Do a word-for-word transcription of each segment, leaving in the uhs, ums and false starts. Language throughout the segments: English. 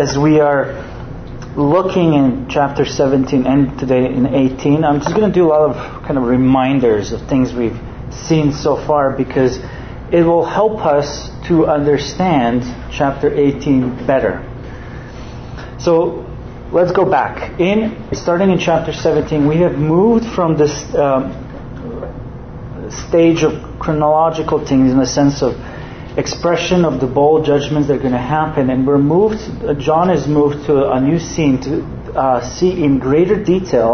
as we are looking in chapter seventeen and today in eighteen, I'm just going to do a lot of kind of reminders of things we've seen so far, because it will help us to understand chapter eighteen better. So let's go back. In starting in chapter seventeen, we have moved from this um, stage of chronological things in the sense of expression of the bold judgments that are going to happen, and we're moved. Uh, John is moved to a new scene to uh, see in greater detail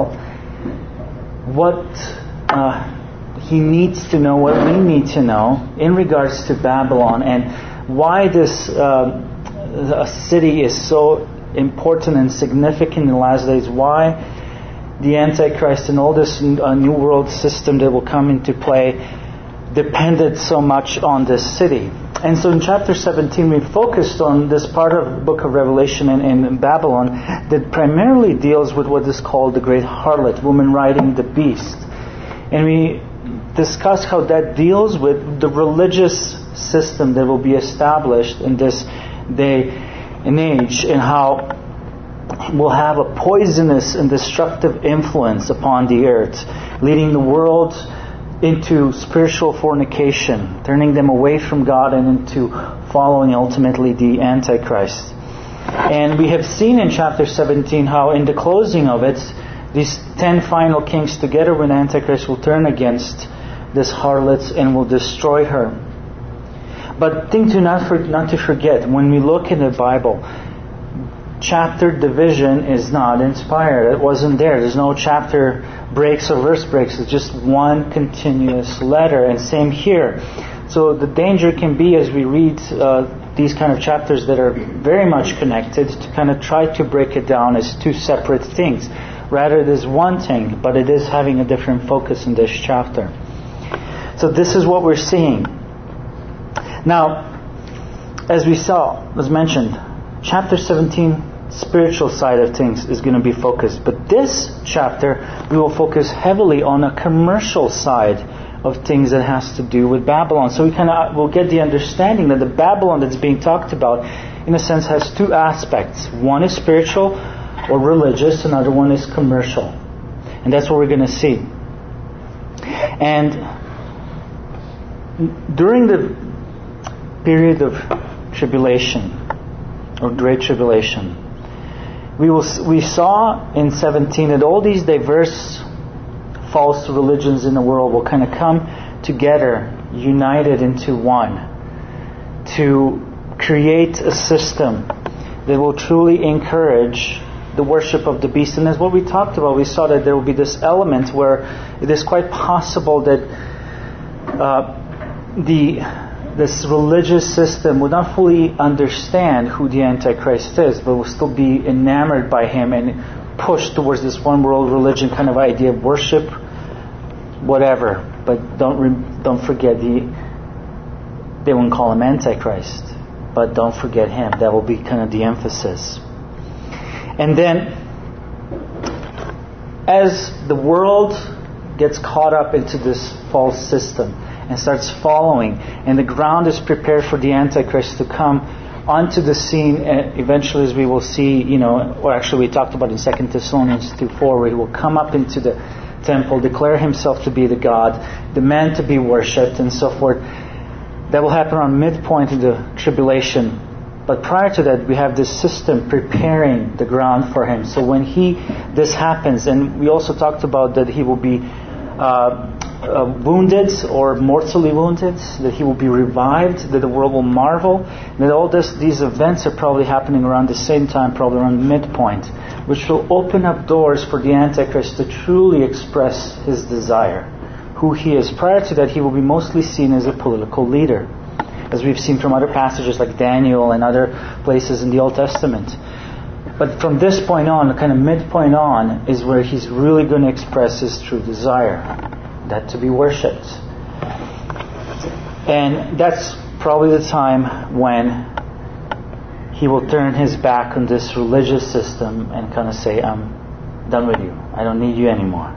what uh, he needs to know, what we need to know in regards to Babylon, and why this uh, city is so important and significant in the last days. Why the Antichrist and all this uh, new world system that will come into play depended so much on this city. And so in chapter seventeen, we focused on this part of the book of Revelation in, in Babylon that primarily deals with what is called the great harlot, woman riding the beast. And we discussed how that deals with the religious system that will be established in this day and age, and how it will have a poisonous and destructive influence upon the earth, leading the world into spiritual fornication, turning them away from God and into following ultimately the Antichrist. And we have seen in chapter seventeen how in the closing of it, these ten final kings together with Antichrist will turn against this harlot and will destroy her. But think to not, for, not to forget, when we look in the Bible, chapter division is not inspired. It wasn't there. There's no chapter breaks or verse breaks. It's just one continuous letter. And same here. So the danger can be, as we read uh, these kind of chapters that are very much connected, to kind of try to break it down as two separate things. Rather, it is one thing, but it is having a different focus in this chapter. So this is what we're seeing. Now, as we saw, as mentioned, chapter seventeen, spiritual side of things is going to be focused. But this chapter, we will focus heavily on a commercial side of things that has to do with Babylon. So we kind of will get the understanding that the Babylon that's being talked about, in a sense, has two aspects. One is spiritual or religious, another one is commercial. And that's what we're going to see. And during the period of tribulation, or great tribulation, we will we saw in seventeen that all these diverse false religions in the world will kind of come together, united into one, to create a system that will truly encourage the worship of the beast. And as what we talked about, we saw that there will be this element where it is quite possible that uh, the this religious system would not fully understand who the Antichrist is, but will still be enamored by him and pushed towards this one world religion kind of idea of worship, whatever. But don't re- don't forget the they won't call him Antichrist, but don't forget him. That will be kind of the emphasis. And then, as the world gets caught up into this false system and starts following, and the ground is prepared for the Antichrist to come onto the scene, and eventually, as we will see, you know, or actually we talked about in Second Thessalonians two four, where he will come up into the temple, declare himself to be the God, demand to be worshipped, and so forth. That will happen around midpoint in the tribulation. But prior to that, we have this system preparing the ground for him. So when he this happens, and we also talked about that he will be uh, uh, wounded or mortally wounded, that he will be revived, that the world will marvel, that all this, these events are probably happening around the same time, probably around midpoint, which will open up doors for the Antichrist to truly express his desire, who he is. Prior to that, he will be mostly seen as a political leader, as we've seen from other passages like Daniel and other places in the Old Testament. But from this point on, kind of midpoint on, is where he's really going to express his true desire, that to be worshipped. And that's probably the time when he will turn his back on this religious system and kind of say, I'm done with you. I don't need you anymore.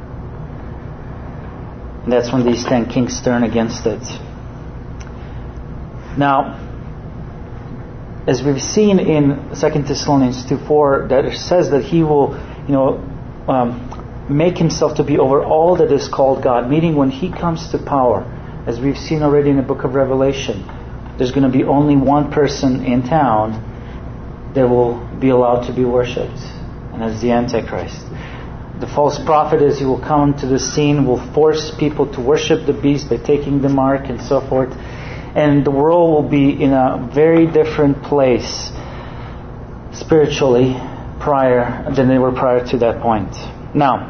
And that's when these ten kings turn against it. Now, as we've seen in Second Thessalonians two four, that it says that He will, you know, um, make Himself to be over all that is called God, meaning when He comes to power, as we've seen already in the book of Revelation, there's going to be only one person in town that will be allowed to be worshipped, and that's the Antichrist. The false prophet, as he will come to the scene, will force people to worship the beast by taking the mark and so forth. And the world will be in a very different place spiritually prior than they were prior to that point. Now,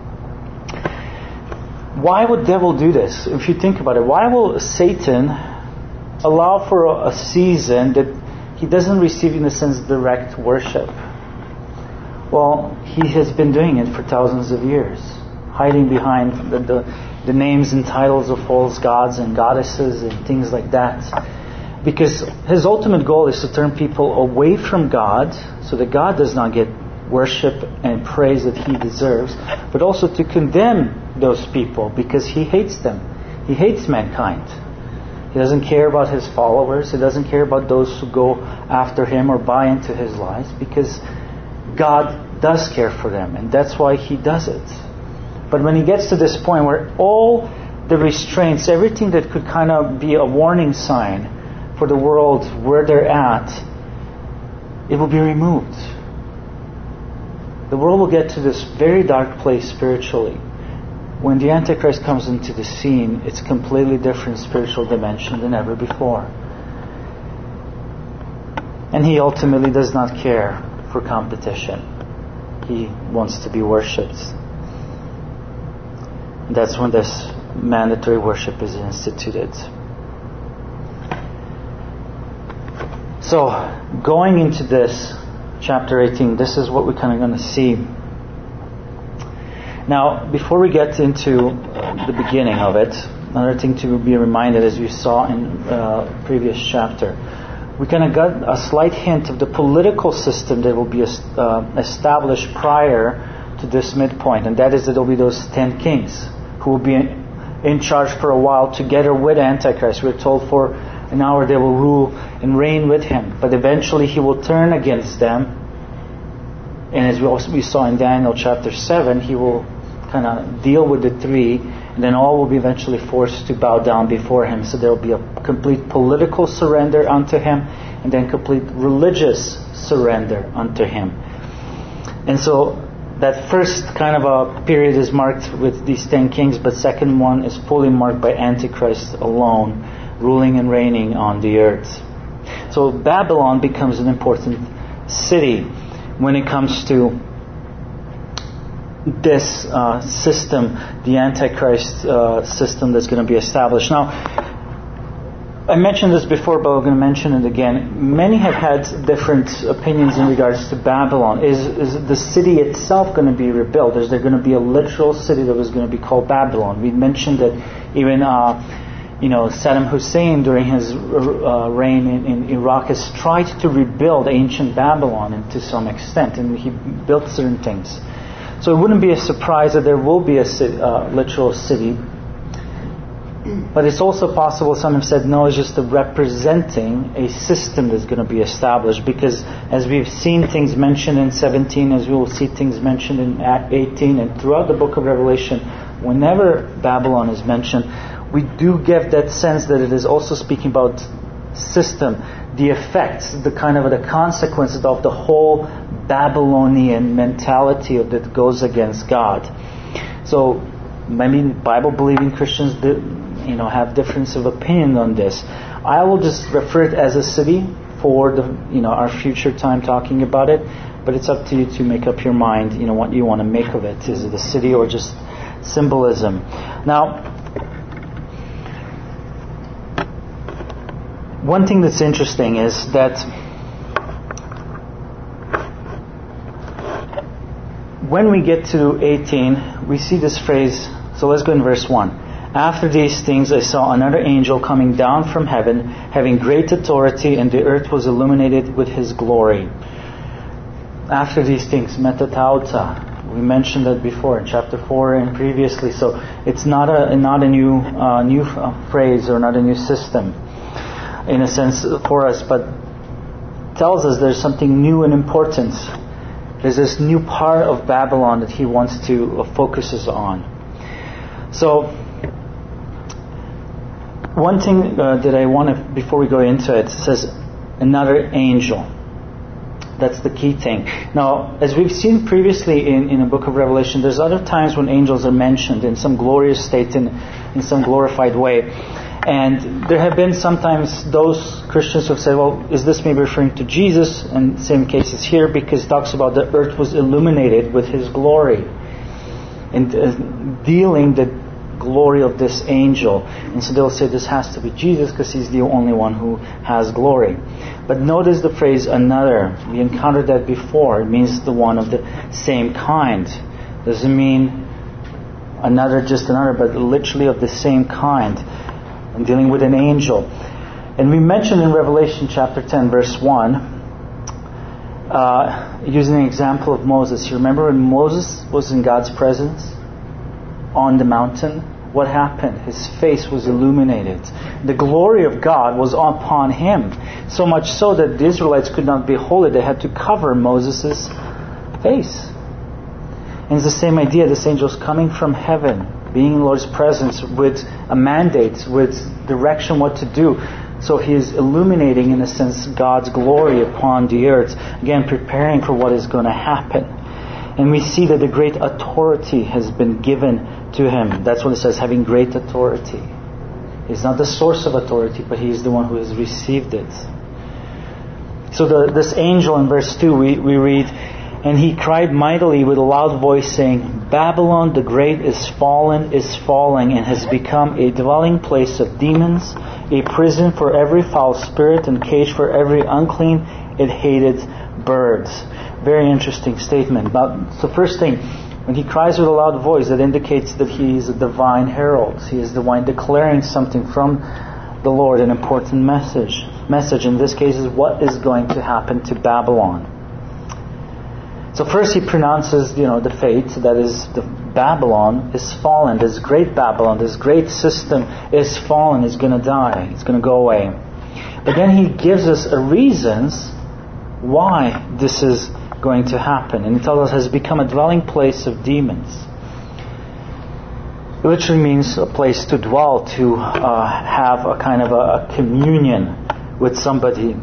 why would devil do this? If you think about it, why will Satan allow for a season that he doesn't receive, in a sense, direct worship? Well, he has been doing it for thousands of years, hiding behind the, the, the names and titles of false gods and goddesses and things like that. Because his ultimate goal is to turn people away from God, so that God does not get worship and praise that He deserves, but also to condemn those people because He hates them. He hates mankind. He doesn't care about His followers. He doesn't care about those who go after Him or buy into His lies, because God does care for them, and that's why He does it. But when He gets to this point where all the restraints, everything that could kind of be a warning sign for the world where they're at, it will be removed. The world will get to this very dark place spiritually. When the Antichrist comes into the scene, it's a completely different spiritual dimension than ever before. And he ultimately does not care for competition. He wants to be worshipped. And that's when this mandatory worship is instituted. So, going into this, chapter eighteen, this is what we're kind of going to see. Now, before we get into uh, the beginning of it, another thing to be reminded, as we saw in uh, previous chapter, we kind of got a slight hint of the political system that will be uh, established prior to this midpoint, and that is that there will be those ten kings who will be in, in charge for a while together with Antichrist. We're told for an hour they will rule and reign with him, but eventually he will turn against them. And as we also we saw in Daniel chapter seven, he will kind of deal with the three, and then all will be eventually forced to bow down before him. So there will be a complete political surrender unto him, and then complete religious surrender unto him. And so that first kind of a period is marked with these ten kings, but second one is fully marked by Antichrist alone, ruling and reigning on the earth. So Babylon becomes an important city when it comes to this uh, system, the Antichrist uh, system that's going to be established. Now, I mentioned this before, but I'm going to mention it again. Many have had different opinions in regards to Babylon. Is, is the city itself going to be rebuilt? Is there going to be a literal city that was going to be called Babylon? We mentioned that even uh, you know, Saddam Hussein, during his uh, reign in, in Iraq, has tried to rebuild ancient Babylon, and to some extent, and he built certain things. So it wouldn't be a surprise that there will be a uh, literal city. But it's also possible, some have said, no, it's just a representing a system that's going to be established. Because as we've seen things mentioned in seventeen, as we will see things mentioned in eighteen, and throughout the book of Revelation, whenever Babylon is mentioned, we do get that sense that it is also speaking about system, the effects, the kind of the consequences of the whole Babylonian mentality of that goes against God. So, I mean, Bible-believing Christians, you know, have difference of opinion on this. I will just refer it as a city for the, you know, our future time talking about it. But it's up to you to make up your mind, you know, what you want to make of it. Is it a city or just symbolism? Now, one thing that's interesting is that when we get to eighteen, we see this phrase. So let's go in verse one. After these things I saw another angel coming down from heaven, having great authority, and the earth was illuminated with his glory. After these things, metatauta. We mentioned that before in chapter four and previously. So it's not a not a new uh, new phrase or not a new system, in a sense, for us. But tells us there's something new and important. There's this new part of Babylon that he wants to uh, focuses on. So, one thing uh, that I want to, before we go into it, it says another angel. That's the key thing. Now, as we've seen previously in, in the book of Revelation, there's other times when angels are mentioned in some glorious state, in, in some glorified way. And there have been sometimes those Christians who have said, well, is this maybe referring to Jesus? And same cases here, because it talks about the earth was illuminated with his glory. And uh, dealing the glory of this angel. And so they'll say this has to be Jesus because he's the only one who has glory. But notice the phrase another. We encountered that before. It means the one of the same kind. Doesn't mean another, just another, but literally of the same kind. And dealing with an angel. And we mentioned in Revelation chapter ten verse one, uh, using an example of Moses. You remember when Moses was in God's presence on the mountain? What happened? His face was illuminated. The glory of God was upon him. So much so that the Israelites could not behold it. They had to cover Moses' face. And it's the same idea. This angel is coming from heaven, being in the Lord's presence with a mandate, with direction what to do. So he is illuminating, in a sense, God's glory upon the earth. Again, preparing for what is going to happen. And we see that the great authority has been given to him. That's what it says, having great authority. He's not the source of authority, but he is the one who has received it. So the, this angel in verse two, we, we read, and he cried mightily with a loud voice, saying, Babylon the great is fallen, is falling, and has become a dwelling place of demons, a prison for every foul spirit, and cage for every unclean and hated birds. Very interesting statement. But the first thing, when he cries with a loud voice, that indicates that he is a divine herald. He is the one declaring something from the Lord, an important message. Message in this case is what is going to happen to Babylon. So first he pronounces, you know, the fate, that is, the Babylon is fallen. This great Babylon, this great system is fallen, is going to die, it's going to go away. But then he gives us a reasons why this is going to happen. And he tells us it has become a dwelling place of demons. It literally means a place to dwell, to uh, have a kind of a, a communion with somebody.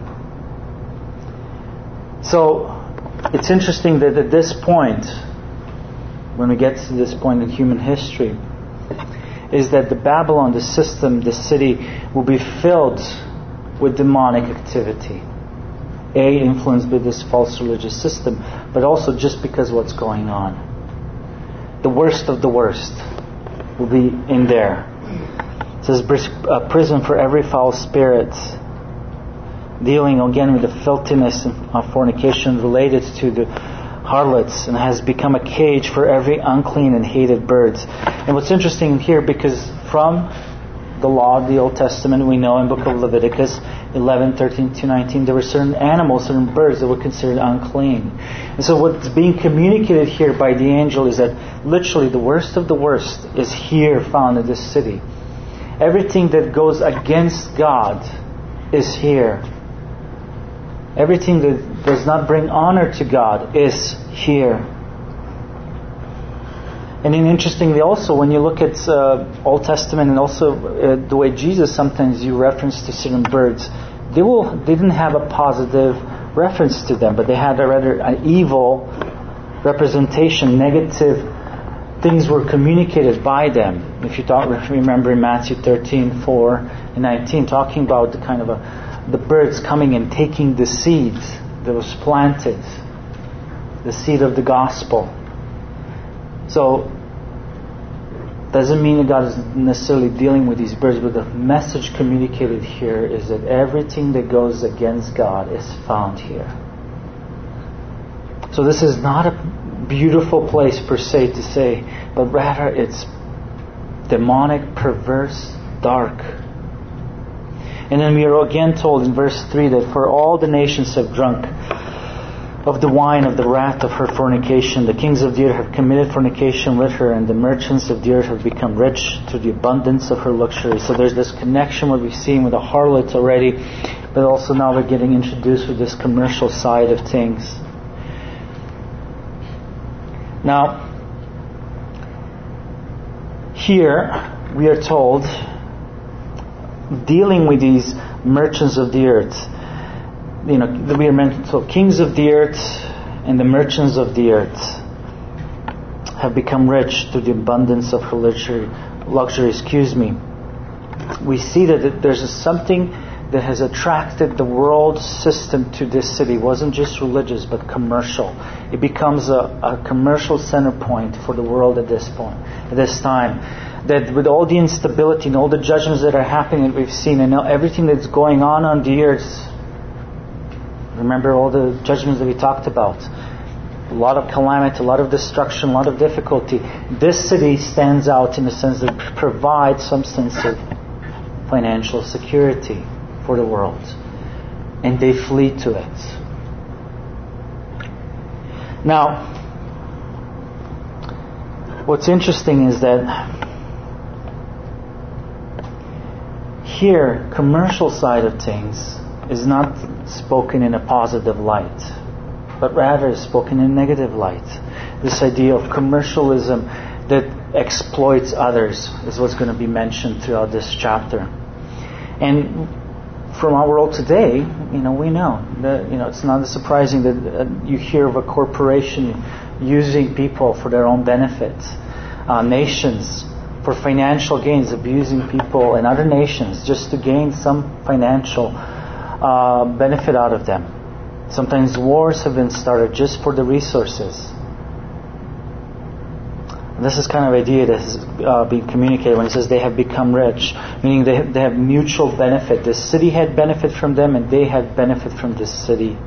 So it's interesting that at this point, when we get to this point in human history, is that the Babylon, the system, the city, will be filled with demonic activity. A, influenced by this false religious system, but also just because of what's going on. The worst of the worst will be in there. It says a prison for every foul spirit, dealing again with the filthiness of fornication related to the harlots, and has become a cage for every unclean and hated birds. And what's interesting here, because from the law of the Old Testament, we know in the book of Leviticus eleven, thirteen to nineteen, there were certain animals, certain birds that were considered unclean. And so what's being communicated here by the angel is that literally the worst of the worst is here found in this city. Everything that goes against God is here. Everything that does not bring honor to God is here. And then interestingly also, when you look at uh, Old Testament and also uh, the way Jesus sometimes you reference to certain birds, they will they didn't have a positive reference to them, but they had a rather an evil representation. Negative things were communicated by them. If you talk, if you remember in Matthew thirteen, four and nineteen, talking about the kind of a, the birds coming and taking the seed that was planted, the seed of the gospel. So, doesn't mean that God is necessarily dealing with these birds, but the message communicated here is that everything that goes against God is found here. So this is not a beautiful place per se to say, but rather it's demonic, perverse, dark. And then we are again told in verse three that for all the nations have drunk of the wine of the wrath of her fornication. The kings of the earth have committed fornication with her, and the merchants of the earth have become rich through the abundance of her luxury. So there's this connection what we've seen with the harlot already but also now we're getting introduced with this commercial side of things. Now, here we are told, dealing with these merchants of the earth, you know, we are meant to, so kings of the earth and the merchants of the earth have become rich through the abundance of her luxury, luxury, excuse me. We see that there's something that has attracted the world system to this city. It wasn't just religious, but commercial. It becomes a, a commercial center point for the world at this point, at this time. That with all the instability and all the judgments that are happening that we've seen, and everything that's going on on the earth, remember all the judgments that we talked about. A lot of calamity, a lot of destruction, a lot of difficulty. This city stands out in the sense that it provides some sense of financial security for the world. And they flee to it. Now, what's interesting is that here, commercial side of things is not spoken in a positive light, but rather is spoken in a negative light. This idea of commercialism that exploits others is what's going to be mentioned throughout this chapter. And from our world today, you know, we know that, you know, it's not surprising that uh, you hear of a corporation using people for their own benefit, uh, nations for financial gains, abusing people in other nations just to gain some financial uh, benefit out of them. Sometimes wars have been started just for the resources. And this is kind of idea that is uh, being communicated when it says they have become rich, meaning they have, they have mutual benefit. The city had benefit from them, and they had benefit from this city.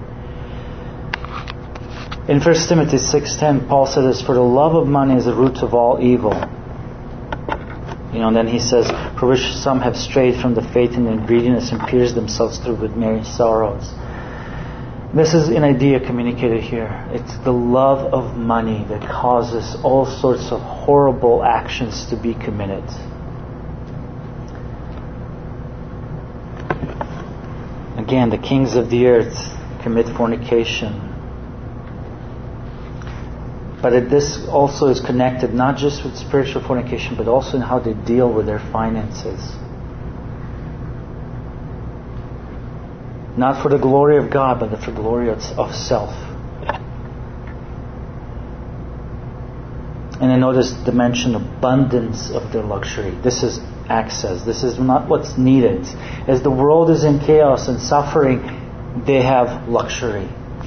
In First Timothy six ten, Paul said this, "For the love of money is the root of all evil." You know, and then he says, "For which some have strayed from the faith in the greediness and pierced themselves through with many sorrows." This is an idea communicated here. It's the love of money that causes all sorts of horrible actions to be committed. Again, the kings of the earth commit fornication. But it, this also is connected not just with spiritual fornication, but also in how they deal with their finances. Not for the glory of God, but for the glory of, of self. And I notice the mention abundance of their luxury. This is access. This is not what's needed. As the world is in chaos and suffering, they have luxury.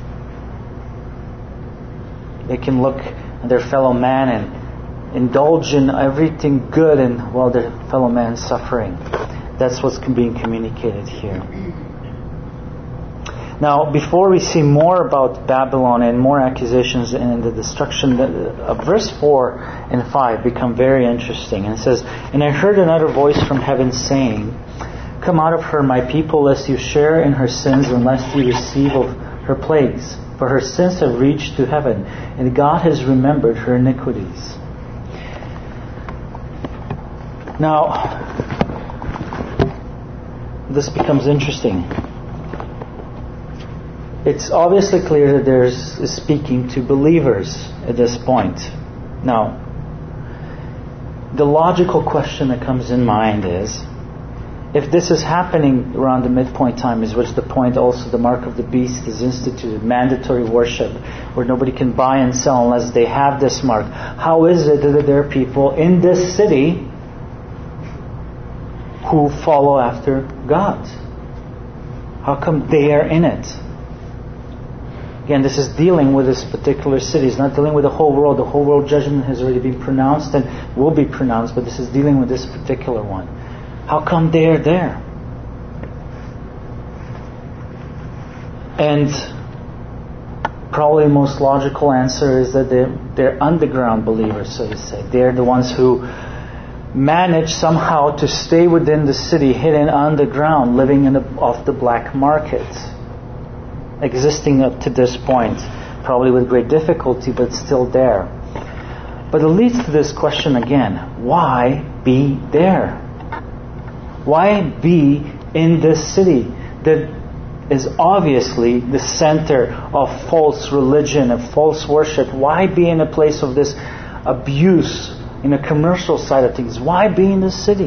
They can look at their fellow man and indulge in everything good and while their fellow man is suffering. That's what's being communicated here. Now, before we see more about Babylon and more accusations and the destruction, uh, verse four and five become very interesting. And it says, "And I heard another voice from heaven saying, 'Come out of her, my people, lest you share in her sins and lest you receive of her plagues. For her sins have reached to heaven, and God has remembered her iniquities.'" Now, this becomes interesting. It's obviously clear that there's speaking to believers at this point. Now, the logical question that comes in mind is, if this is happening around the midpoint time, is which the point also the mark of the beast is instituted, mandatory worship, where nobody can buy and sell unless they have this mark. How is it that there are people in this city who follow after God? How come they are in it? Again, this is dealing with this particular city. It's not dealing with the whole world. The whole world judgment has already been pronounced and will be pronounced, but this is dealing with this particular one. How come they are there? And probably the most logical answer is that they're, they're underground believers, so to say. They're the ones who manage somehow to stay within the city, hidden underground, living in the, off the black market, existing up to this point, probably with great difficulty, but still there. But it leads to this question again: why be there? Why be in this city that is obviously the center of false religion and false worship. Why be in a place of this abuse in a commercial side of things? Why be in the city?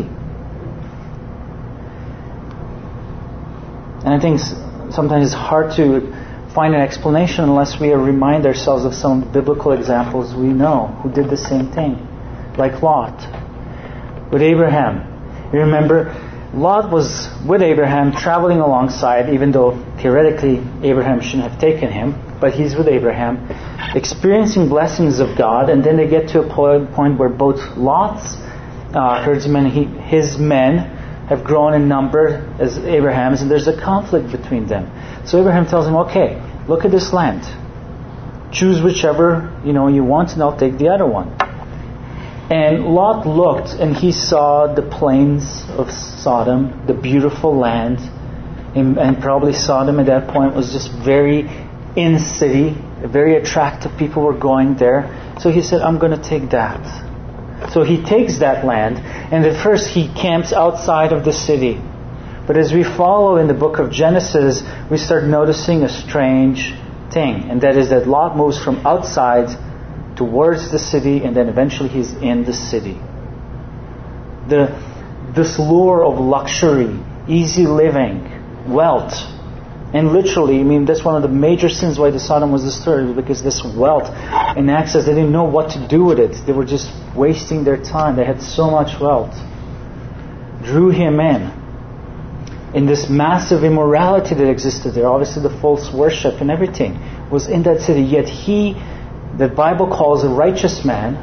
And I think sometimes it's hard to find an explanation unless we remind ourselves of some biblical examples we know who did the same thing. Like Lot with Abraham. You remember, Lot was with Abraham traveling alongside, even though theoretically Abraham shouldn't have taken him, but he's with Abraham, experiencing blessings of God, and then they get to a point where both Lot's uh, herdsmen, he, his men, have grown in number as Abraham's, and there's a conflict between them. So Abraham tells him, okay, look at this land. Choose whichever you know you want, and I'll take the other one. And Lot looked, and he saw the plains of Sodom, the beautiful land, and, and probably Sodom at that point was just very in city, very attractive. People were going there. So he said, I'm going to take that. So he takes that land, and at first he camps outside of the city. But as we follow in the book of Genesis, we start noticing a strange thing, and that is that Lot moves from outside towards the city, and then eventually he's in the city. The this lure of luxury, easy living, wealth, and literally, I mean, that's one of the major sins why the Sodom was destroyed, because this wealth and access, they didn't know what to do with it. They were just wasting their time. They had so much wealth. Drew him in. In this massive immorality that existed there, obviously the false worship and everything was in that city. Yet he, the Bible calls a righteous man,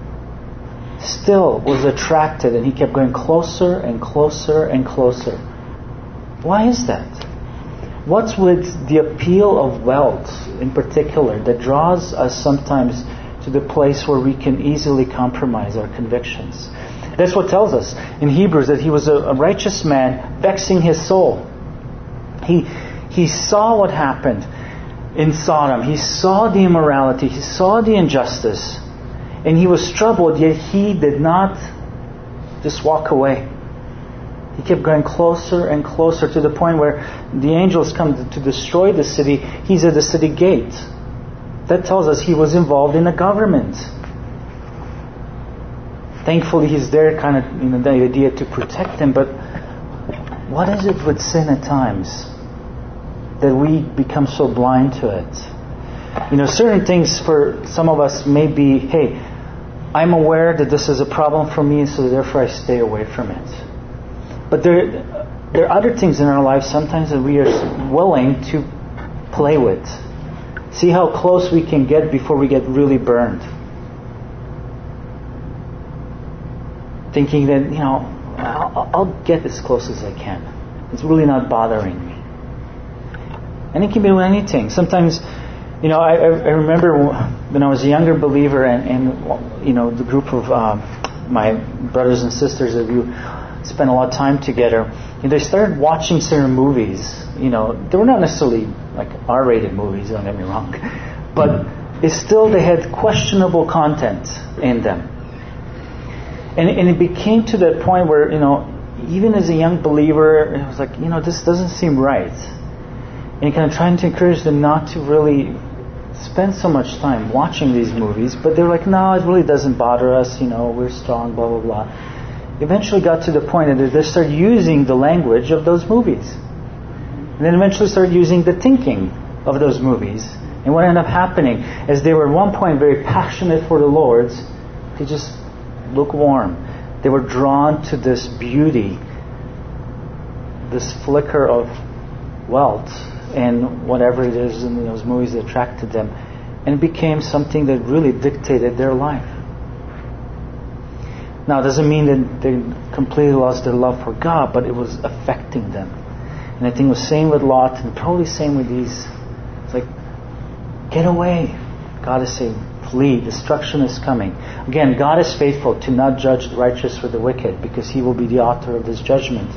still was attracted, and he kept going closer and closer and closer. Why is that? What's with the appeal of wealth in particular that draws us sometimes to the place where we can easily compromise our convictions? That's what tells us in Hebrews that he was a, a righteous man vexing his soul. He, he saw what happened in Sodom. He saw the immorality. He saw the injustice. And he was troubled, yet he did not just walk away. He kept going closer and closer to the point where the angels come to destroy the city. He's at the city gate. That tells us he was involved in the government. Thankfully, he's there, kind of, you know, the idea to protect them. But what is it with sin at times that we become so blind to it? You know, certain things for some of us may be, hey, I'm aware that this is a problem for me, so therefore I stay away from it. But there, there are other things in our lives sometimes that we are willing to play with. See how close we can get before we get really burned. Thinking that, you know, I'll, I'll get as close as I can. It's really not bothering me. And it can be with anything. Sometimes, you know, I, I remember when I was a younger believer, and, and you know, the group of um, my brothers and sisters that you spent a lot of time together, and they started watching certain movies. You know, they were not necessarily like R-rated movies, don't get me wrong, but it's still, they had questionable content in them. And, and it became to that point where, you know, even as a young believer, it was like, you know, this doesn't seem right. And kind of trying to encourage them not to really spend so much time watching these movies, but they're like, no, it really doesn't bother us, you know, we're strong, blah, blah, blah. Eventually got to the point that they started using the language of those movies. And then eventually started using the thinking of those movies. And what ended up happening, as they were at one point very passionate for the Lord, they just lukewarm. They were drawn to this beauty, this flicker of wealth, and whatever it is in those movies that attracted them. And it became something that really dictated their life. Now, it doesn't mean that they completely lost their love for God, but it was affecting them. And I think it was same with Lot, and probably same with these. It's like, get away. God is saying, flee. Destruction is coming. Again, God is faithful to not judge the righteous with the wicked, because He will be the author of this judgment.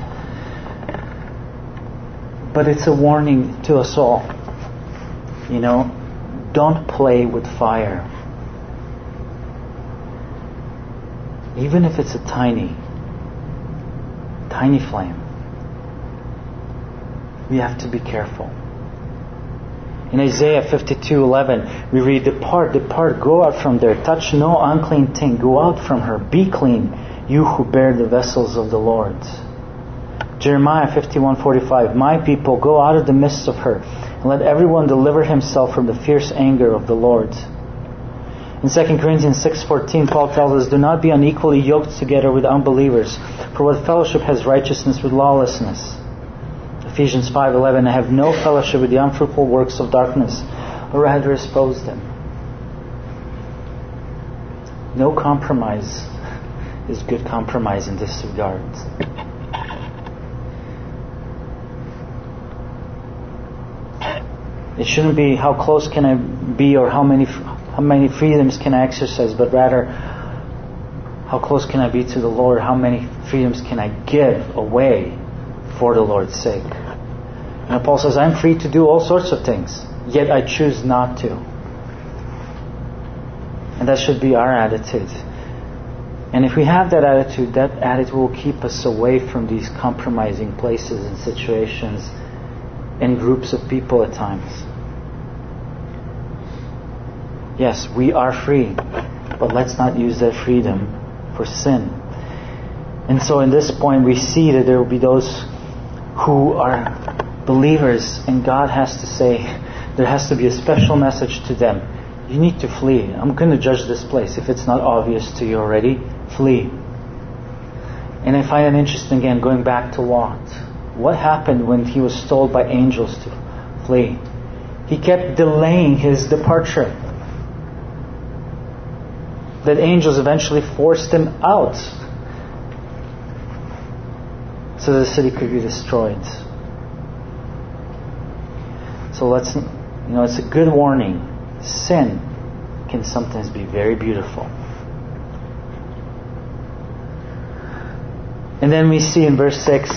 But it's a warning to us all. You know, don't play with fire. Even if it's a tiny, tiny flame. We have to be careful. In Isaiah fifty-two eleven, we read, Depart, depart, go out from there. Touch no unclean thing. Go out from her. Be clean, you who bear the vessels of the Lord. Jeremiah fifty-one forty-five, My people, go out of the midst of her, and let everyone deliver himself from the fierce anger of the Lord. In Second Corinthians six fourteen, Paul tells us, Do not be unequally yoked together with unbelievers, for what fellowship has righteousness with lawlessness? Ephesians five eleven, I have no fellowship with the unfruitful works of darkness, or rather expose them. No compromise is good compromise in this regard. It shouldn't be how close can I be or how many how many freedoms can I exercise, but rather how close can I be to the Lord, how many freedoms can I give away for the Lord's sake. And Paul says, I'm free to do all sorts of things, yet I choose not to. And that should be our attitude. And if we have that attitude, that attitude will keep us away from these compromising places and situations and groups of people at times. Yes, we are free, but let's not use that freedom for sin. And so in this point we see that there will be those who are believers, and God has to say, there has to be a special message to them. You need to flee. I'm going to judge this place. If it's not obvious to you already, flee. And I find it interesting again, going back to Lot. What happened when he was told by angels to flee? He kept delaying his departure. That angels eventually forced him out so the city could be destroyed. So let's, you know, it's a good warning. Sin can sometimes be very beautiful. And then we see in verse six,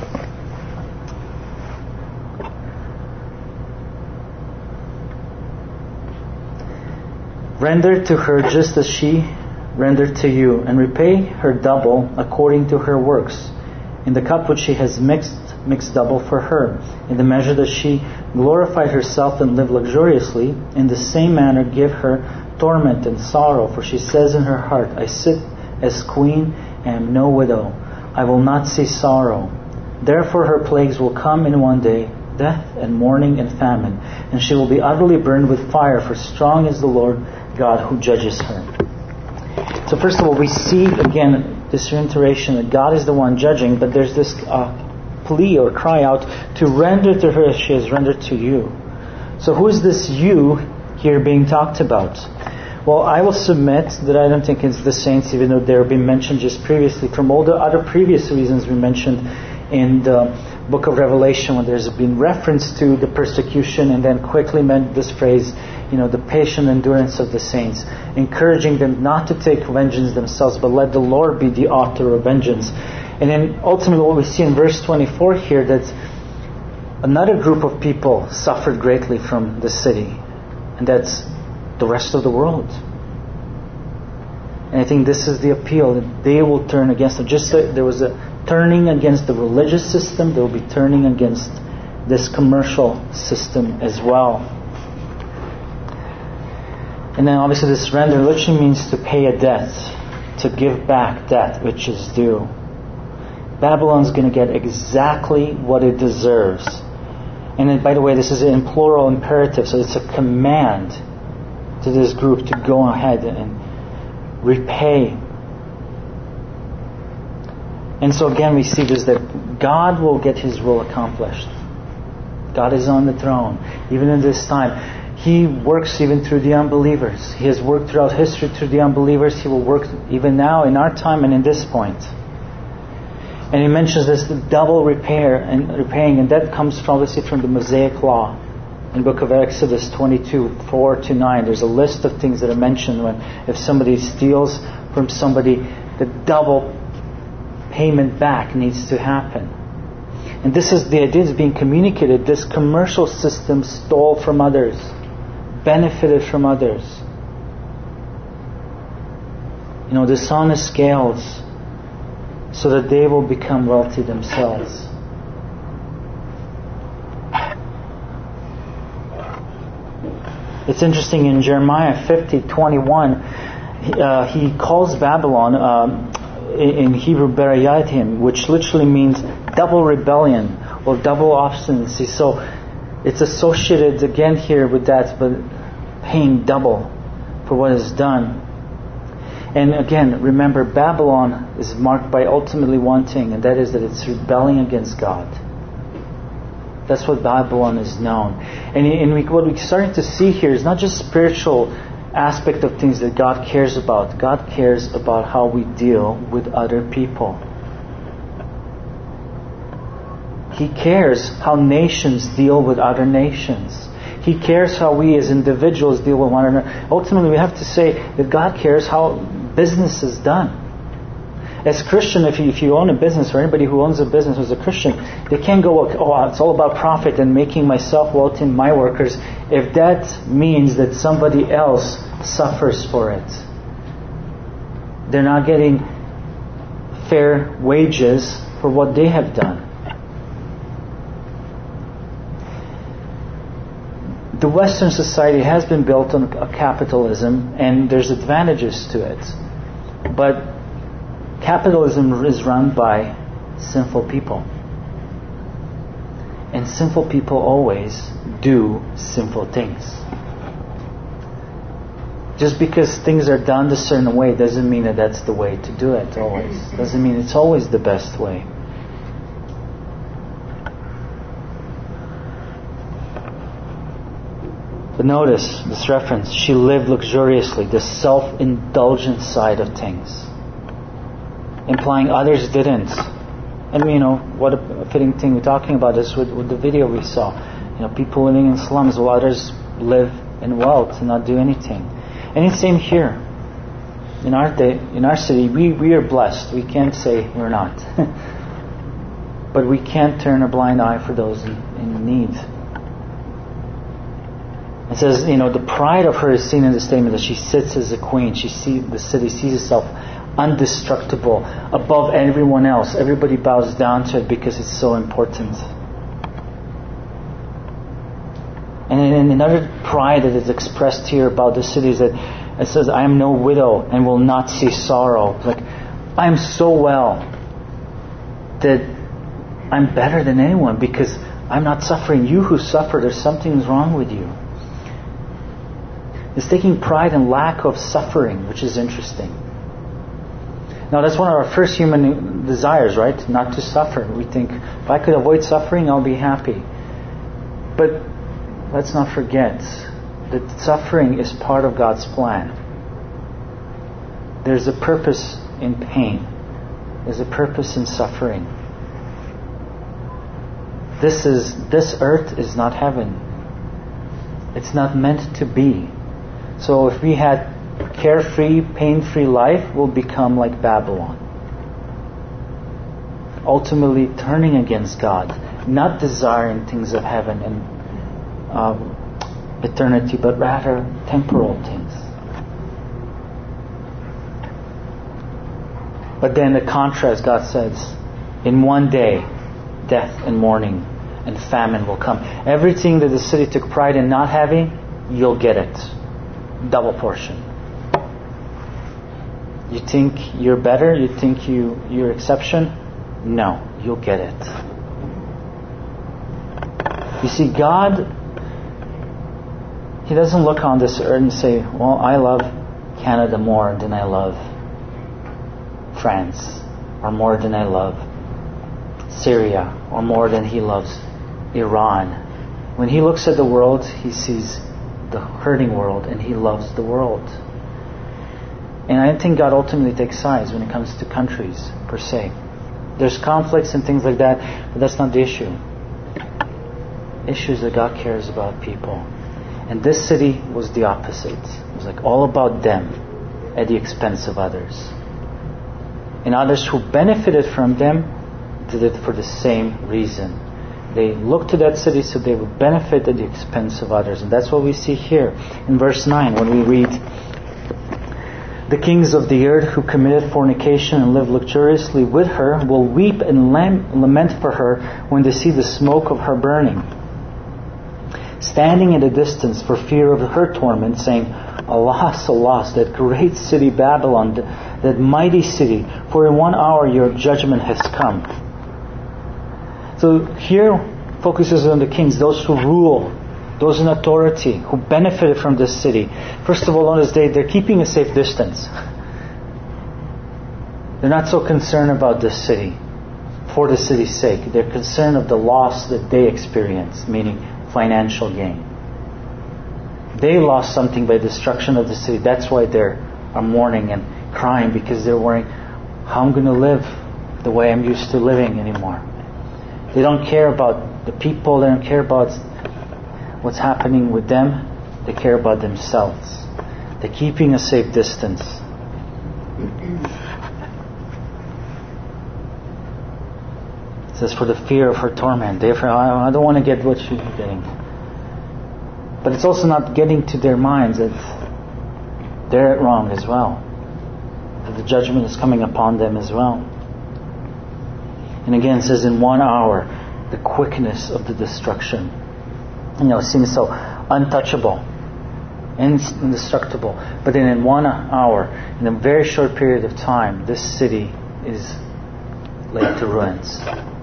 render to her just as she rendered to you, and repay her double according to her works. In the cup which she has mixed, mix double for her. In the measure that she glorified herself and lived luxuriously, in the same manner give her torment and sorrow. For she says in her heart, I sit as queen and am no widow. I will not see sorrow. Therefore her plagues will come in one day, death and mourning and famine. And she will be utterly burned with fire, for strong is the Lord God who judges her. So first of all, we see again this reiteration that God is the one judging, but there's this uh, plea or cry out to render to her as she has rendered to you. So who is this you here being talked about? Well, I will submit that I don't think it's the saints, even though they're being mentioned just previously, from all the other previous reasons we mentioned in the book of Revelation, when there's been reference to the persecution and then quickly meant this phrase, you know, the patient endurance of the saints, encouraging them not to take vengeance themselves, but let the Lord be the author of vengeance. And then ultimately what we see in verse twenty-four here, that another group of people suffered greatly from the city, and that's the rest of the world. And I think this is the appeal, that they will turn against them. Just like there was a turning against the religious system, they will be turning against this commercial system as well. And then obviously this render literally means to pay a debt, to give back that which is due. Babylon's going to get exactly what it deserves. And then, by the way, this is in plural imperative, so it's a command to this group to go ahead and repay. And so again we see this, that God will get His will accomplished. God is on the throne. Even in this time, He works even through the unbelievers. He has worked throughout history through the unbelievers. He will work even now in our time and in this point. And He mentions this, the double repair and repaying, and that comes from, obviously from the Mosaic Law. In the book of Exodus twenty-two, four to nine, there's a list of things that are mentioned when if somebody steals from somebody, the double payment back needs to happen. And this is the idea that's being communicated. This commercial system stole from others, benefited from others. You know, dishonest scales, so that they will become wealthy themselves. It's interesting, in Jeremiah fifty twenty-one, uh, he calls Babylon, uh, in Hebrew, Berayatim, which literally means double rebellion or double obstinacy. So it's associated again here with that, but paying double for what is done. And again, remember, Babylon is marked by ultimately one thing, and that is that it's rebelling against God. That's what Babylon is known. And, and we, what we're starting to see here is not just spiritual aspect of things that God cares about. God cares about how we deal with other people. He cares how nations deal with other nations. He cares how we as individuals deal with one another. Ultimately, we have to say that God cares how business is done. As Christian, if you, if you own a business, or anybody who owns a business who's a Christian, they can't go, oh, it's all about profit and making myself wealthy and my workers, if that means that somebody else suffers for it. They're not getting fair wages for what they have done. The Western society has been built on a capitalism, and there's advantages to it. But capitalism is run by sinful people. And sinful people always do sinful things. Just because things are done a certain way doesn't mean that that's the way to do it always. Doesn't mean it's always the best way. But notice this reference. She lived luxuriously, the self-indulgent side of things. Implying others didn't. And you know, what a fitting thing we're talking about is with, with the video we saw. You know, people living in slums while others live in wealth and not do anything. And it's the same here. In our day, in our city, we, we are blessed. We can't say we're not. But we can't turn a blind eye for those in, in need. It says, you know, the pride of her is seen in the statement that she sits as a queen. She see, the city sees itself undestructible, above everyone else. Everybody bows down to it because it's so important. And another pride that is expressed here about the city is that it says, I am no widow and will not see sorrow. Like, I am so well that I'm better than anyone because I'm not suffering. You who suffer, there's something wrong with you. It's taking pride in lack of suffering, which is interesting. Now, that's one of our first human desires, right? Not to suffer. We think, if I could avoid suffering, I'll be happy. But let's not forget that suffering is part of God's plan. There's a purpose in pain. There's a purpose in suffering. This is this earth is not heaven. It's not meant to be. So if we had carefree, pain-free life, we'll become like Babylon. Ultimately turning against God, not desiring things of heaven and um, eternity, but rather temporal things. But then the contrast, God says, in one day, death and mourning and famine will come. Everything that the city took pride in not having, you'll get it. Double portion. You think you're better? You think you, you're exception? No, you'll get it. You see, God, He doesn't look on this earth and say, well, I love Canada more than I love France, or more than I love Syria, or more than He loves Iran. When He looks at the world, He sees the hurting world, and He loves the world. And I don't think God ultimately takes sides when it comes to countries, per se. There's conflicts and things like that, but that's not the issue. The issue is that God cares about people. And this city was the opposite. It was like all about them at the expense of others. And others who benefited from them did it for the same reason. They looked to that city so they would benefit at the expense of others. And that's what we see here in verse nine when we read, the kings of the earth who committed fornication and lived luxuriously with her will weep and lament for her when they see the smoke of her burning. standing at a distance for fear of her torment, saying, Alas, alas, that great city Babylon, that mighty city, for in one hour your judgment has come. So here focuses on the kings, those who rule, those in authority, who benefited from this city. First of all, on this day, they're keeping a safe distance. They're not so concerned about this city for the city's sake. They're concerned of the loss that they experience, meaning financial gain. They lost something by destruction of the city. That's why they are mourning and crying, because they're worrying, how I'm going to live the way I'm used to living anymore. They don't care about the people. They don't care about what's happening with them. They care about themselves. They're keeping a safe distance. It says, for the fear of her torment. Therefore, I don't want to get what she's getting. But it's also not getting to their minds that they're wrong as well. That the judgment is coming upon them as well. And again, it says, in one hour, the quickness of the destruction. You know, it seems so untouchable, indestructible. But then in one hour, in a very short period of time, this city is laid to ruins.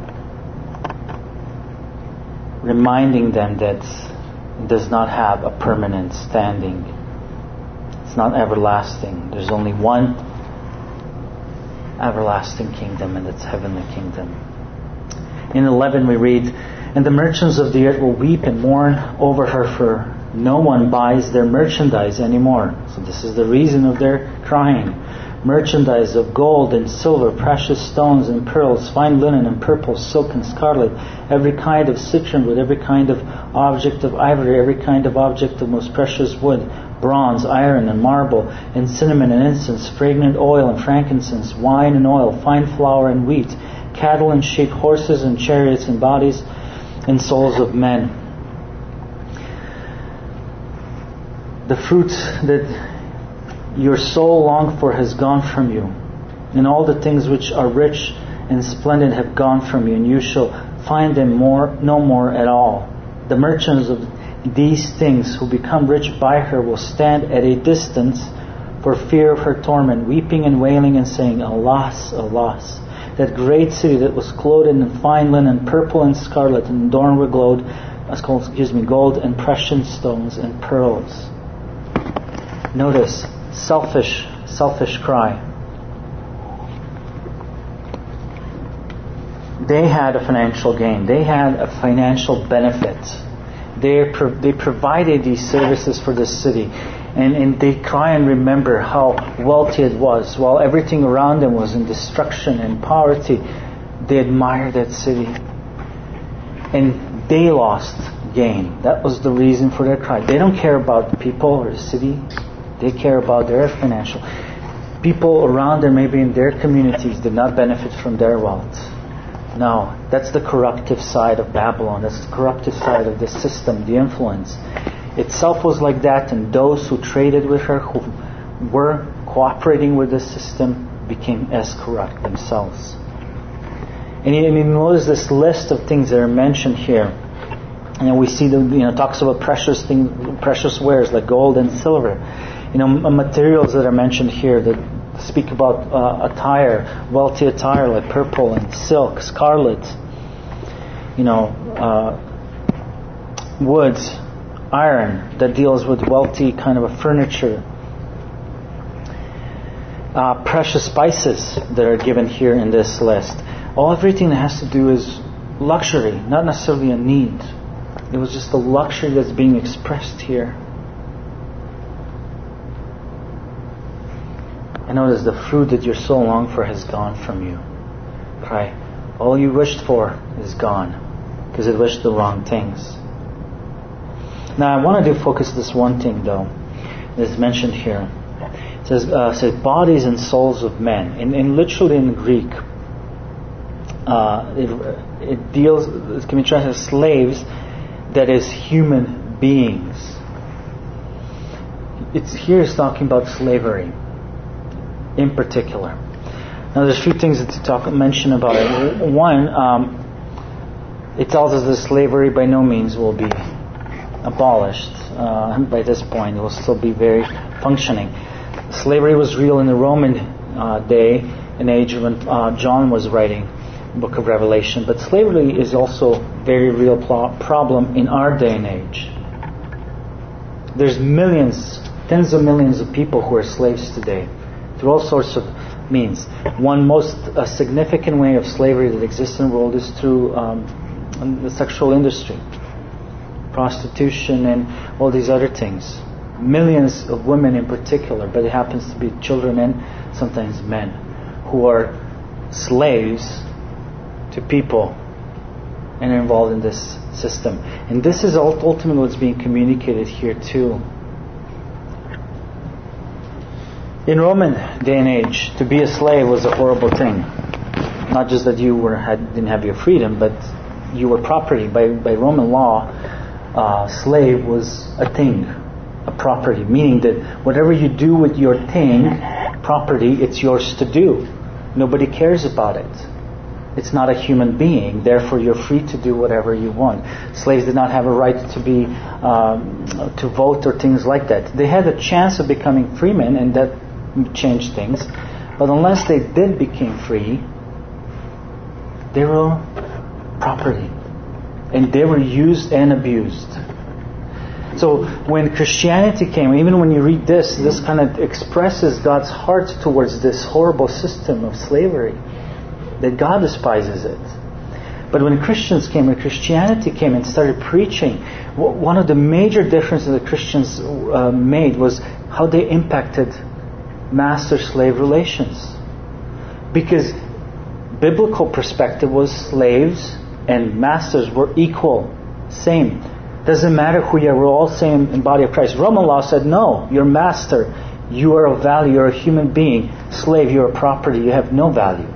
Reminding them that it does not have a permanent standing. It's not everlasting. There's only one everlasting kingdom, and it's heavenly kingdom. In eleven we read, and the merchants of the earth will weep and mourn over her, for no one buys their merchandise anymore. So this is the reason of their crying. Merchandise of gold and silver, precious stones and pearls, fine linen and purple, silk and scarlet, every kind of citron wood, every kind of object of ivory, every kind of object of most precious wood, bronze, iron and marble, and cinnamon and incense, fragrant oil and frankincense, wine and oil, fine flour and wheat, cattle and sheep, horses and chariots and bodies and souls of men. The fruit that your soul longed for has gone from you, and all the things which are rich and splendid have gone from you, and you shall find them more no more at all. The merchants of these things who become rich by her will stand at a distance for fear of her torment, weeping and wailing and saying, Alas, alas, that great city that was clothed in fine linen, purple and scarlet, and adorned with gold, excuse me, gold and precious stones and pearls. Notice, selfish, selfish cry. They had a financial gain. They had a financial benefit. They pro- they provided these services for the city. And, and they cry and remember how wealthy it was. While everything around them was in destruction and poverty, they admired that city. And they lost gain. That was the reason for their cry. They don't care about the people or the city. They care about their financial. People around them, maybe in their communities, did not benefit from their wealth. No, that's the corruptive side of Babylon. That's the corruptive side of the system, the influence. Itself was like that, and those who traded with her, who were cooperating with the system, became as corrupt themselves. And you, and you notice this list of things that are mentioned here. And we see the, you know, talks about precious things, precious wares like gold and silver. You know, materials that are mentioned here that speak about uh, attire, wealthy attire like purple and silk, scarlet. You know, uh, wood, iron, that deals with wealthy kind of a furniture. Uh, precious spices that are given here in this list. All everything that has to do is luxury, not necessarily a need. It was just the luxury that's being expressed here. And notice the fruit that your soul longed for has gone from you. Cry, all you wished for is gone, because it wished the wrong things. Now I want to do focus this one thing though, that's mentioned here. It says, uh, says bodies and souls of men. And, and literally in Greek, uh, it, it deals, it can be translated as slaves, that is human beings. It's here it's talking about slavery in particular. Now there's a few things that to talk mention about it. One, um, it tells us that slavery by no means will be abolished. Uh, by this point, it will still be very functioning. Slavery was real in the Roman uh, day and age when uh, John was writing the book of Revelation. But slavery is also a very real pl- problem in our day and age. There's millions, tens of millions of people who are slaves today through all sorts of means. One most uh, significant way of slavery that exists in the world is through um, the sexual industry, prostitution and all these other things. Millions of women in particular, but it happens to be children and sometimes men who are slaves to people and are involved in this system. And this is ultimately what's being communicated here too. In Roman day and age, to be a slave was a horrible thing. Not just that you were had, didn't have your freedom, but you were property. By, by Roman law, uh, slave was a thing, a property, meaning that whatever you do with your thing, property, it's yours to do. Nobody cares about it. It's not a human being, therefore you're free to do whatever you want. Slaves did not have a right to be um, to vote or things like that. They had a chance of becoming freemen, and that changed things. But unless they did become free, they were property, and they were used and abused. So when Christianity came, even when you read this, this kind of expresses God's heart towards this horrible system of slavery, that God despises it. But when Christians came, when Christianity came and started preaching, one of the major differences that Christians uh, made was how they impacted master-slave relations. Because biblical perspective was slaves and masters were equal, same. Doesn't matter who you are, we're all same in body of Christ. Roman law said, no, you're master, you are of value, you're a human being. Slave, you're a property, you have no value.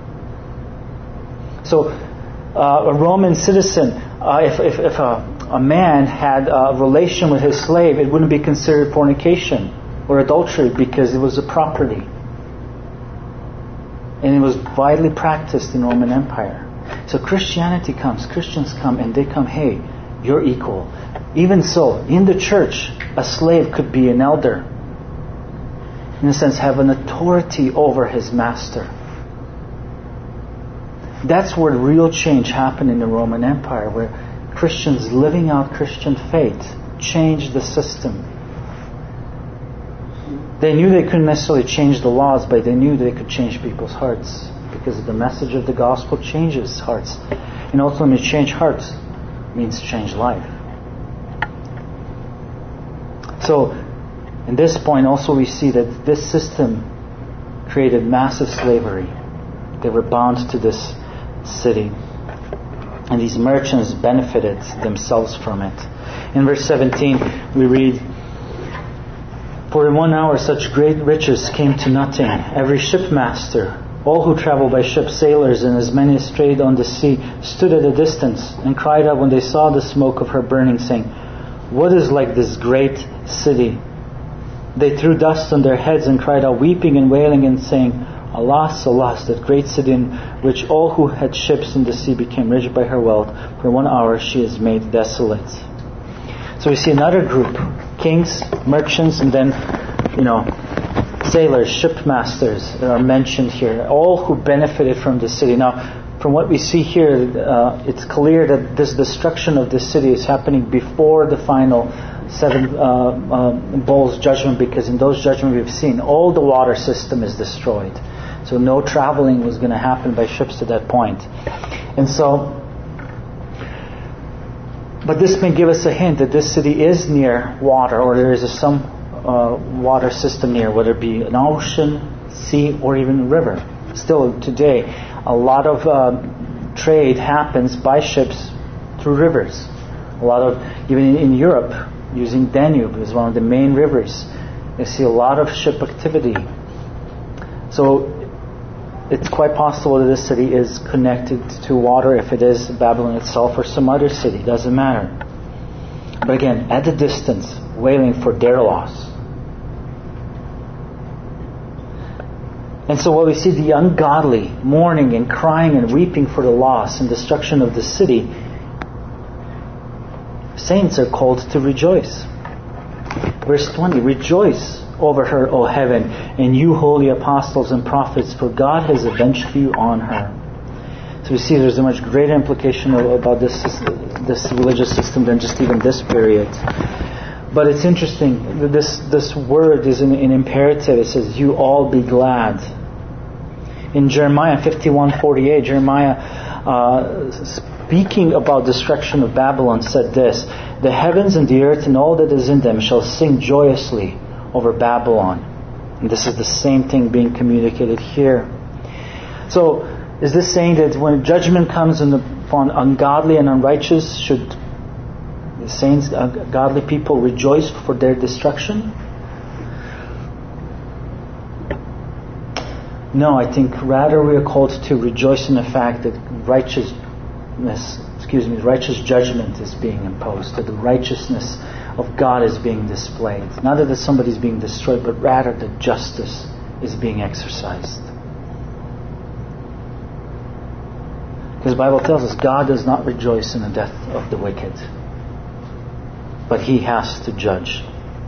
So, uh, a Roman citizen, uh, if, if, if a, a man had a relation with his slave, it wouldn't be considered fornication or adultery because it was a property. And it was widely practiced in Roman Empire. So Christianity comes, Christians come, and they come, hey, you're equal. Even so, in the church, a slave could be an elder. In a sense, have an authority over his master. That's where real change happened in the Roman Empire, where Christians living out Christian faith changed the system. They knew they couldn't necessarily change the laws, but they knew they could change people's hearts, because the message of the gospel changes hearts. And ultimately, change hearts means change life. So, in this point also we see that this system created massive slavery. They were bound to this city, and these merchants benefited themselves from it. In verse seventeen we read, "For in one hour such great riches came to nothing. Every shipmaster, all who travel by ship, sailors, and as many as strayed on the sea, stood at a distance and cried out when they saw the smoke of her burning, saying, 'What is like this great city?' They threw dust on their heads and cried out, weeping and wailing and saying, 'Alas, alas, that great city in which all who had ships in the sea became rich by her wealth. For one hour she is made desolate.'" So we see another group, kings, merchants, and then, you know, sailors, shipmasters that are mentioned here, all who benefited from the city. Now, from what we see here, uh, it's clear that this destruction of this city is happening before the final seven uh, uh, bowls judgment, because in those judgments we've seen all the water system is destroyed. So no traveling was going to happen by ships to that point. And so, but this may give us a hint that this city is near water, or there is a, some uh, water system near, whether it be an ocean, sea, or even a river. Still today, a lot of uh, trade happens by ships through rivers. A lot of, even in Europe, using Danube as one of the main rivers, you see a lot of ship activity. So it's quite possible that this city is connected to water, if it is Babylon itself or some other city, doesn't matter. But again, at a distance, wailing for their loss. And so while we see the ungodly mourning and crying and weeping for the loss and destruction of the city, saints are called to rejoice. Verse twenty, rejoice over her, O heaven, and you holy apostles and prophets, for God has avenged you on her. So we see there's a much greater implication about this this religious system than just even this period. But it's interesting, this this word is an, an imperative. It says, you all be glad. In Jeremiah fifty-one forty-eight, Jeremiah uh, speaking about destruction of Babylon said this, the heavens and the earth and all that is in them shall sing joyously over Babylon. And this is the same thing being communicated here. So, is this saying that when judgment comes upon ungodly and unrighteous, should the saints, uh, godly people rejoice for their destruction? No, I think rather we are called to rejoice in the fact that righteousness, excuse me, righteous judgment is being imposed, that the righteousness of God is being displayed. Not that somebody is being destroyed, but rather that justice is being exercised. Because the Bible tells us God does not rejoice in the death of the wicked, but He has to judge.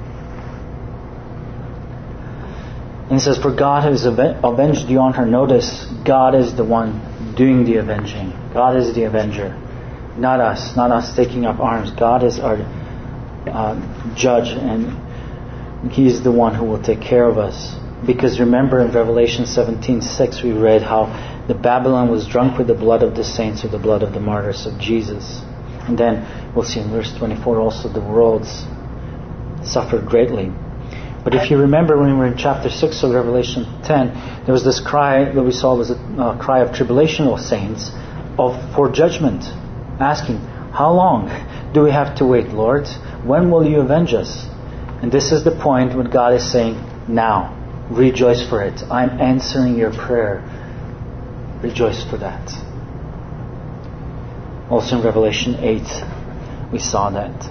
And it says, for God has avenged you on her. Notice, God is the one doing the avenging. God is the avenger. Not us. Not us taking up arms. God is our uh, judge, and He is the one who will take care of us. Because remember in Revelation seventeen six we read how the Babylon was drunk with the blood of the saints, or the blood of the martyrs of Jesus. And then we'll see in verse twenty-four also the worlds suffered greatly. But if you remember when we were in chapter six of Revelation ten, there was this cry that we saw was a uh, cry of tribulational saints of for judgment, asking, how long do we have to wait, Lord? When will you avenge us? And this is the point when God is saying, now, rejoice for it. I'm answering your prayer. Rejoice for that. Also in Revelation eight, we saw that.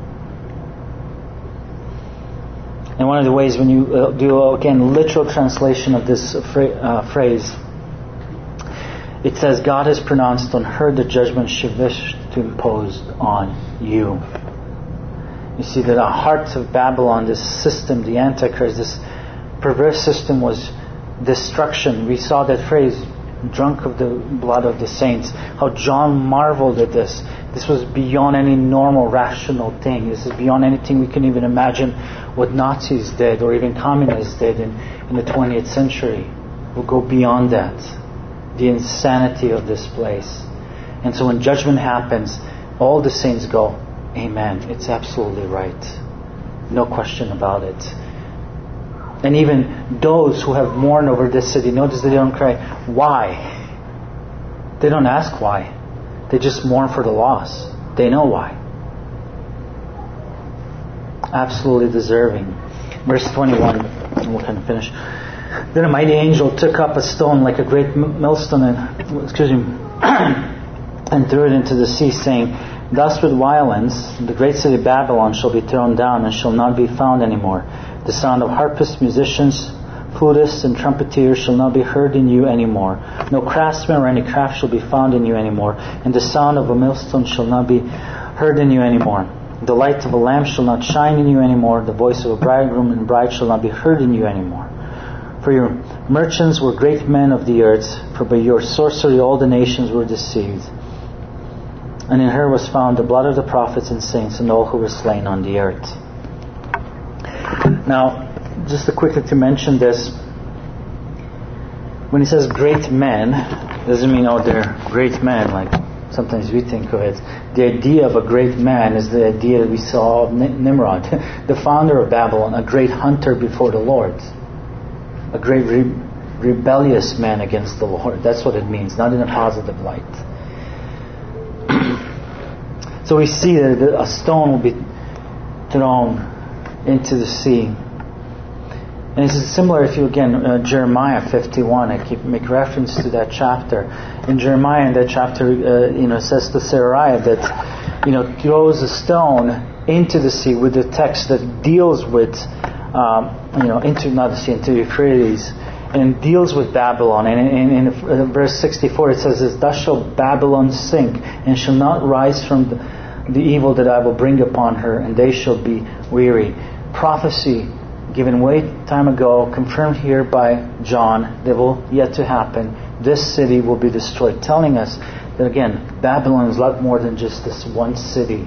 And one of the ways when you uh, do, again, literal translation of this fra- uh, phrase, it says, God has pronounced on her the judgment she wished to impose on you. You see that the heart of Babylon, this system, the Antichrist, this perverse system was destruction. We saw that phrase, drunk of the blood of the saints. How John marveled at this. This was beyond any normal, rational thing. This is beyond anything we can even imagine what Nazis did or even communists did in, in the twentieth century. We'll go beyond that. The insanity of this place. And so when judgment happens, all the saints go, amen. It's absolutely right. No question about it. And even those who have mourned over this city, notice that they don't cry, why? They don't ask why. They just mourn for the loss. They know why. Absolutely deserving. Verse twenty-one, and we'll kind of finish. Then a mighty angel took up a stone like a great millstone and, excuse me, and threw it into the sea, saying, thus with violence the great city Babylon shall be thrown down and shall not be found anymore. The sound of harpists, musicians, flutists, and trumpeters shall not be heard in you anymore. No craftsman or any craft shall be found in you anymore. And the sound of a millstone shall not be heard in you anymore. The light of a lamp shall not shine in you anymore. The voice of a bridegroom and bride shall not be heard in you anymore. For your merchants were great men of the earth, for by your sorcery all the nations were deceived. And in her was found the blood of the prophets and saints and all who were slain on the earth. Now, just to quickly to mention this, when he says great men, doesn't mean, oh, they're great men, like sometimes we think of it. The idea of a great man is the idea that we saw of Nimrod, the founder of Babylon, a great hunter before the Lord. A great re- rebellious man against the Lord. That's what it means, not in a positive light. So we see that a stone will be thrown into the sea. And this is similar if you, again, uh, Jeremiah fifty-one, I keep make reference to that chapter. In Jeremiah, in that chapter, uh, you know, it says to Seraiah that, you know, throws a stone into the sea with the text that deals with, um, you know, into, not the sea, into Euphrates, and deals with Babylon. And in, in, in verse sixty-four it says, thus shall Babylon sink, and shall not rise from the, the evil that I will bring upon her, and they shall be weary. Prophecy given way time ago, confirmed here by John, that will yet to happen. This city will be destroyed, telling us that again, Babylon is a lot more than just this one city.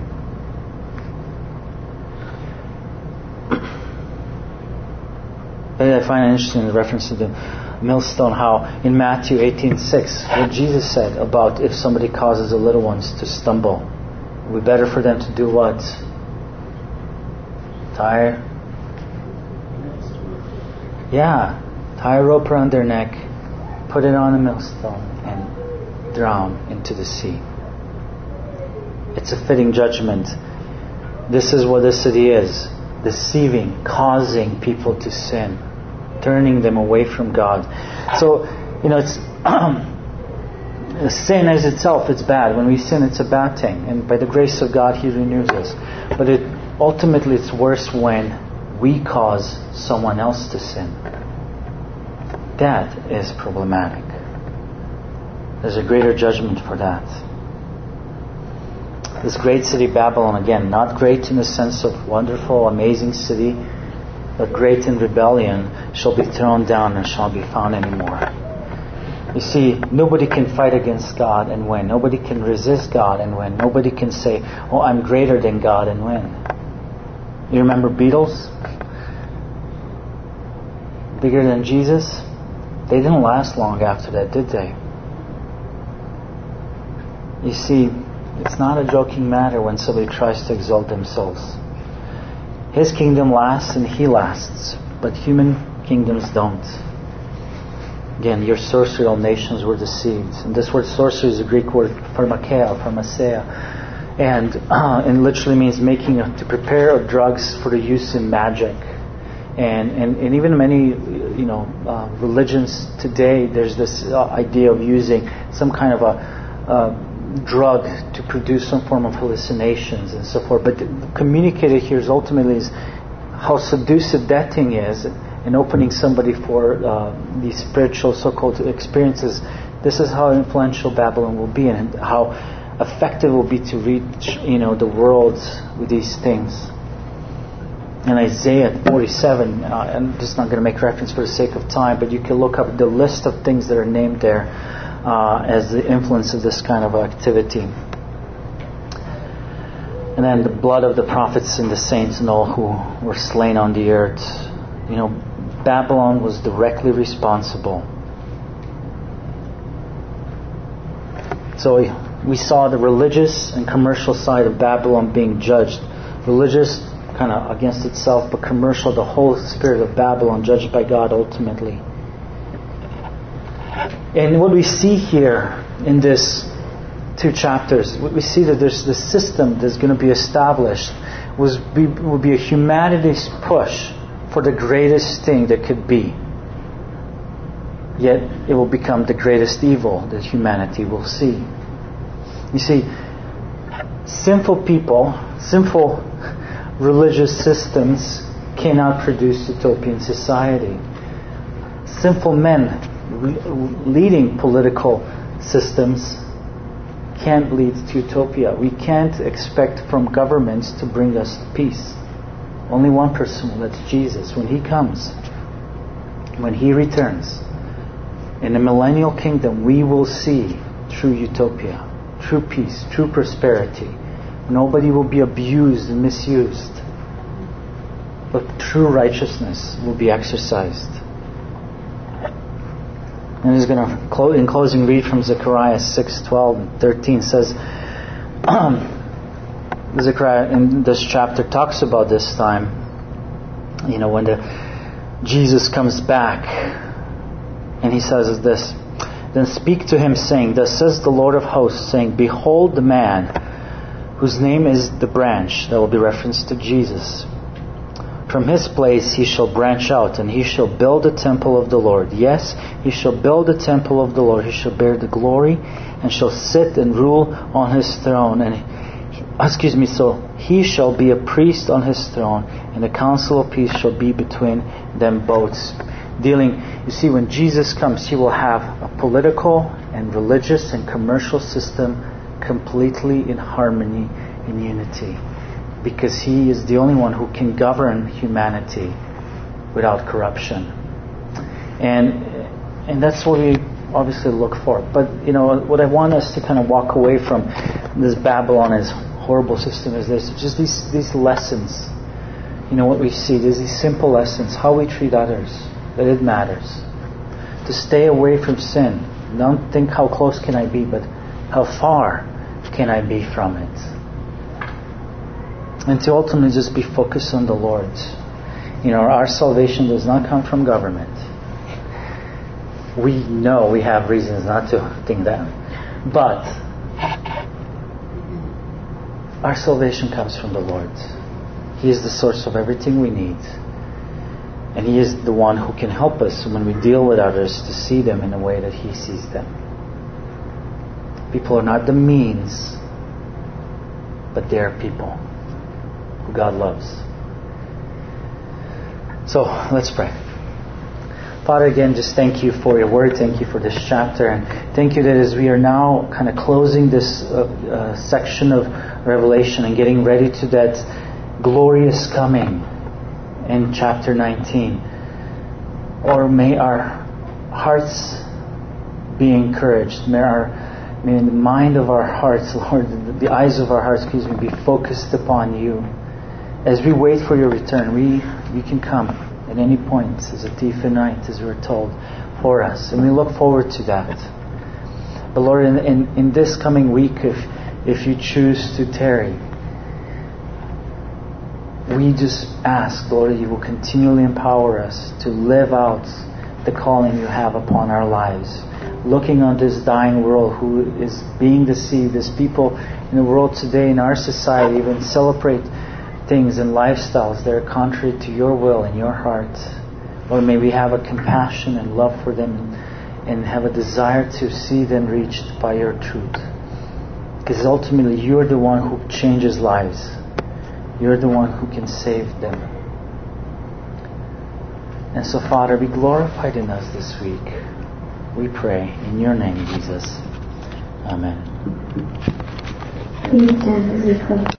I find it interesting in reference to the millstone, how in Matthew eighteen six, what Jesus said about if somebody causes the little ones to stumble, it would be better for them to do what? Tie, yeah, tie a rope around their neck, put it on a millstone, and drown into the sea. It's a fitting judgment. This is what this city is. Deceiving, causing people to sin, turning them away from God. So, you know, it's sin as itself, it's bad. When we sin, it's a bad thing. And by the grace of God, He renews us. But it ultimately, it's worse when we cause someone else to sin. That is problematic. There's a greater judgment for that. This great city Babylon, again, not great in the sense of wonderful, amazing city, but great in rebellion, shall be thrown down and shall be found anymore. You see, nobody can fight against God and win. Nobody can resist God and win. Nobody can say, oh, I'm greater than God and win. You remember Beatles? Bigger than Jesus? They didn't last long after that, did they? You see, it's not a joking matter when somebody tries to exalt themselves. His kingdom lasts and He lasts, but human kingdoms don't. Again, your sorcery nations were deceived. And this word sorcery is a Greek word pharmakeia, pharmaceia. And uh, it literally means making, a, to prepare of drugs for the use in magic. And, and, and even many, you know, uh, religions today, there's this uh, idea of using some kind of a uh, drug to produce some form of hallucinations and so forth. But communicated here is ultimately is how seductive that thing is, and opening somebody for uh, these spiritual so-called experiences. This is how influential Babylon will be, and how effective it will be to reach, you know, the world with these things. In Isaiah forty-seven, uh, I'm just not going to make reference for the sake of time, but you can look up the list of things that are named there uh, as the influence of this kind of activity. And then the blood of the prophets and the saints and all who were slain on the earth. You know, Babylon was directly responsible. So we, we saw the religious and commercial side of Babylon being judged. Religious, kind of against itself, but commercial, the whole spirit of Babylon judged by God ultimately. And what we see here in this two chapters, we see that there's this system that's going to be established was be, will be a humanity's push for the greatest thing that could be. Yet it will become the greatest evil that humanity will see. You see, sinful people, sinful religious systems cannot produce utopian society. Sinful men leading political systems can't lead to utopia. We can't expect from governments to bring us peace. Only one person, that's Jesus. When He comes, when He returns, in the millennial kingdom, we will see true utopia, true peace, true prosperity. Nobody will be abused and misused, but true righteousness will be exercised. And I'm just going to, clo- in closing, read from Zechariah six twelve and thirteen. It says, um, Zechariah in this chapter talks about this time, you know, when the Jesus comes back, and He says this, then speak to him, saying, thus says the Lord of hosts, saying, behold the man whose name is the branch. That will be reference to Jesus. From his place he shall branch out, and he shall build a temple of the Lord. Yes, he shall build a temple of the Lord. He shall bear the glory, and shall sit and rule on his throne. And excuse me, so he shall be a priest on his throne, and the council of peace shall be between them both. Dealing, you see, when Jesus comes, He will have a political and religious and commercial system completely in harmony, in unity. Because He is the only one who can govern humanity without corruption. And and that's what we obviously look for. But, you know, what I want us to kind of walk away from this Babylon, this horrible system, is this, just these, these lessons. You know, what we see, there's these simple lessons. How we treat others, that it matters. To stay away from sin. Don't think how close can I be, but how far can I be from it. And to ultimately just be focused on the Lord. You know, our salvation does not come from government. We know we have reasons not to think that. But our salvation comes from the Lord. He is the source of everything we need. And He is the one who can help us when we deal with others to see them in a way that He sees them. People are not the means, but they are people who God loves. So, let's pray. Father, again, just thank You for Your word. Thank You for this chapter. And thank You that as we are now kind of closing this uh, uh, section of Revelation and getting ready to that glorious coming in chapter nineteen, or may our hearts be encouraged. May our may the mind of our hearts, Lord, the eyes of our hearts, excuse me, be focused upon You. As we wait for Your return, we, we can come at any point as a thief in night, as we're told, for us. And we look forward to that. But Lord, in, in, in this coming week, if, if You choose to tarry, we just ask, Lord, that You will continually empower us to live out the calling You have upon our lives. Looking on this dying world who is being deceived, as people in the world today, in our society, even celebrate things and lifestyles that are contrary to Your will and Your heart. Lord, may we have a compassion and love for them and have a desire to see them reached by Your truth. Because ultimately You're the one who changes lives. You're the one who can save them. And so, Father, be glorified in us this week. We pray in Your name, Jesus. Amen.